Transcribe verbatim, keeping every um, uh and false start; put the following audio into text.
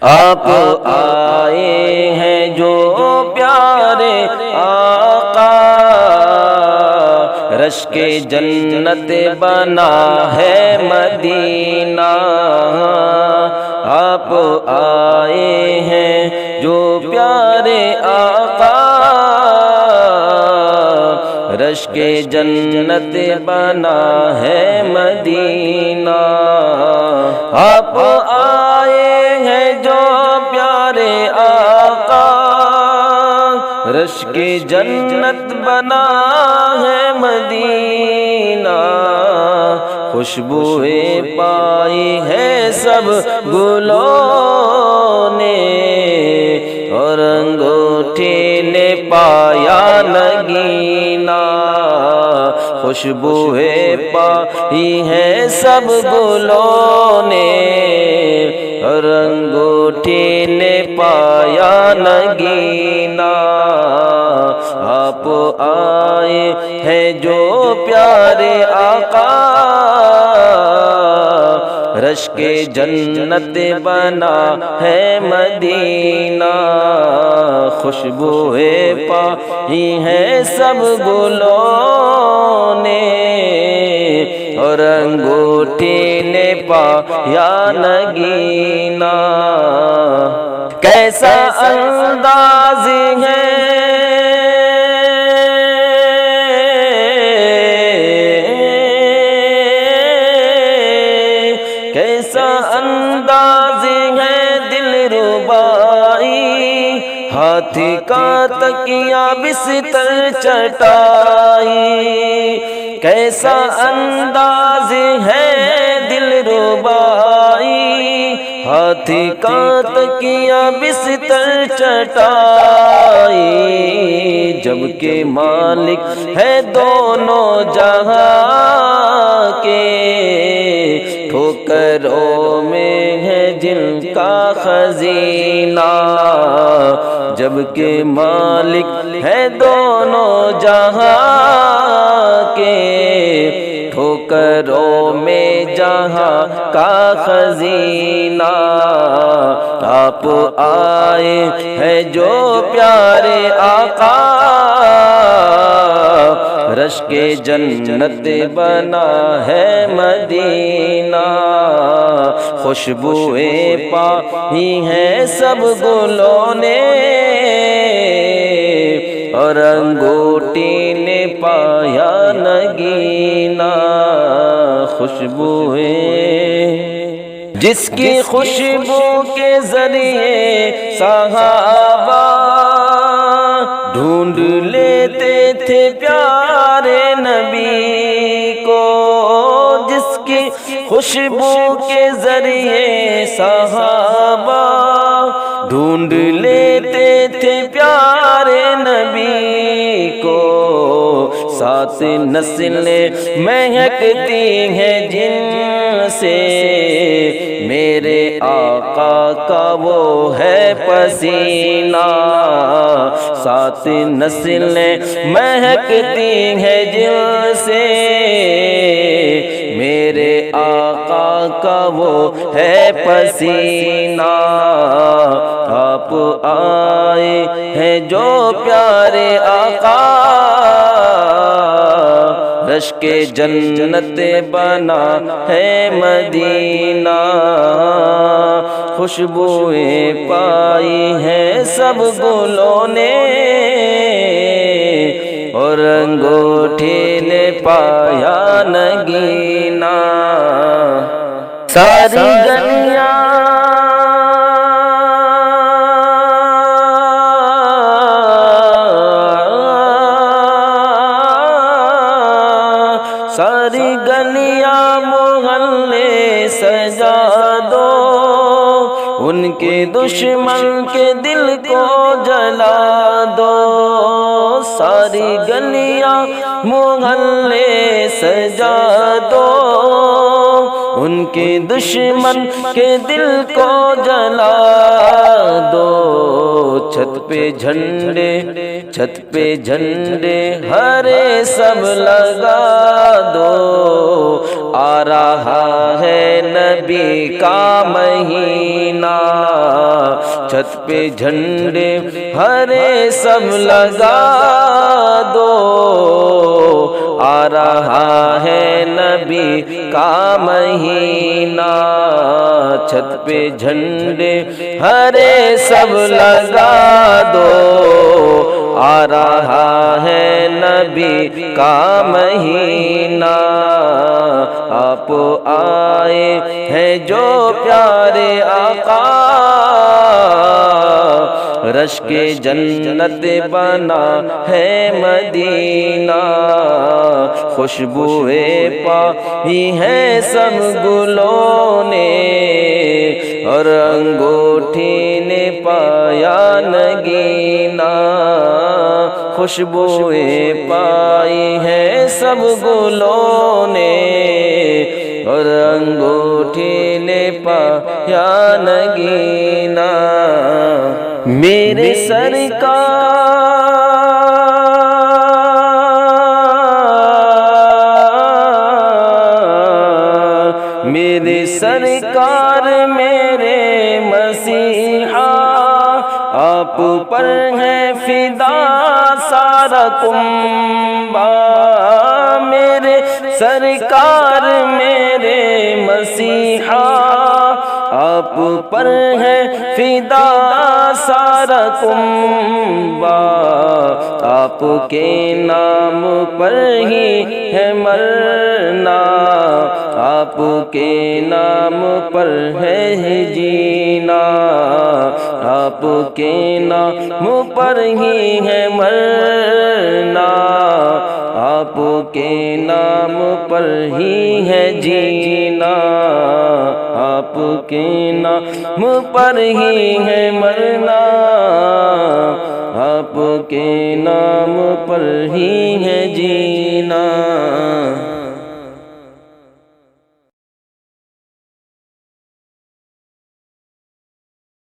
آپ آئے ہیں جو پیارے آقا، رشک جنت بنا ہے مدینہ۔ آپ آئے ہیں جو پیارے آقا، رشک جنت بنا ہے مدینہ۔ آپ آئے ہیں جو پیارے آقا، رشک جنت بنا ہے مدینہ۔ خوشبوئیں پائی ہے سب گلوں نے، اور انگوٹھی نے پایا نگینہ۔ خوشبوئیں پائی ہے سب گلوں نے، اور انگوٹھی نے پایا نگینہ۔ آپ آئے ہیں جو پیارے آقا، رشک جنت بنا ہے مدینہ۔ خوشبوئیں پائی ہیں سب گلوں نے، اور انگوٹھی نے پایا نگینہ۔ کیسا انداز ہے کیسا انداز ہے دلربائی، ہاتھی کا تکیہ بستر چٹائی۔ کیسا انداز ہے دلربائی، ہاتھی کا تکیہ بستر چٹائی۔ جبکہ مالک ہے دونوں جہاں کے، ٹھوکروں میں ہے جن کا خزینہ۔ جبکہ مالک ہے دونوں جہاں کے، ٹھوکروں میں جہاں کا خزینہ۔ آپ آئے ہیں جو پیارے آقا، رشک جنت بنا ہے مدینہ۔ خوشبوئیں پائی ہیں سب گلوں نے، اور انگوٹھی نے پایا نگینہ۔ خوشبوئیں جس کی خوشبو کے ذریعے صحابہ ڈھونڈ لیتے تھے پیارے نبی کو، جس کی خوشبو کے ذریعے صحابہ ڈھونڈ لیتے تھے پیارے نبی کو۔ سات نسلیں مہکتی ہیں جن سے، میرے آقا کا وہ ہے پسینہ۔ سات نسلیں مہکتی ہیں جن سے، میرے آقا کا وہ ہے پسینہ۔ آپ آئے ہیں جو پیارے آقا، رشک جنت بنا ہے مدینہ۔ خوشبوئیں پائی ہیں سب گلوں نے، اور انگوٹھی نے پایا نگینہ۔ ساری گلیاں ساری گلیاں محلے سجا دو، ان کے دشمن کے دل کو جلا دو۔ ساری گلیاں محلے سجا دو، ان کے دشمن کے دل کو جلا دو۔ چھت پہ جھنڈے چھت پہ جھنڈے ہرے سب لگا دو، آ رہا ہے نبی کا مہینہ۔ چھت پہ جھنڈے ہرے سب لگا دو، آ رہا ہے نبی کا مہینہ، چھت پہ جھنڈے ہرے سب لگا دو، آ رہا ہے نبی کا مہینہ، آپ آئے ہیں جو پیارے آقا، رشک جنت بنا ہے مدینہ، خوشبوئے پائی ہے سب گلوں نے، اور انگوٹھی نے پایا نگینہ، خوشبوئے پائی ہے سب گلوں نے، اور انگوٹھی نے پایا نگینہ، میرے سرکار میرے سرکار میرے مسیحا، آپ پر ہے فدا سارا کنبہ، میرے سرکار میرے مسیحا، آپ پر ہے فدا سارا کنبہ، آپ کے نام پر ہی ہے مرنا، آپ کے نام پر ہے جینا، آپ کے نام پر ہی ہے مرنا، آپ کے نام پر ہی ہے جینا، آپ کے نام پر ہی ہے مرنا، آپ کے نام پر ہی ہے جینا۔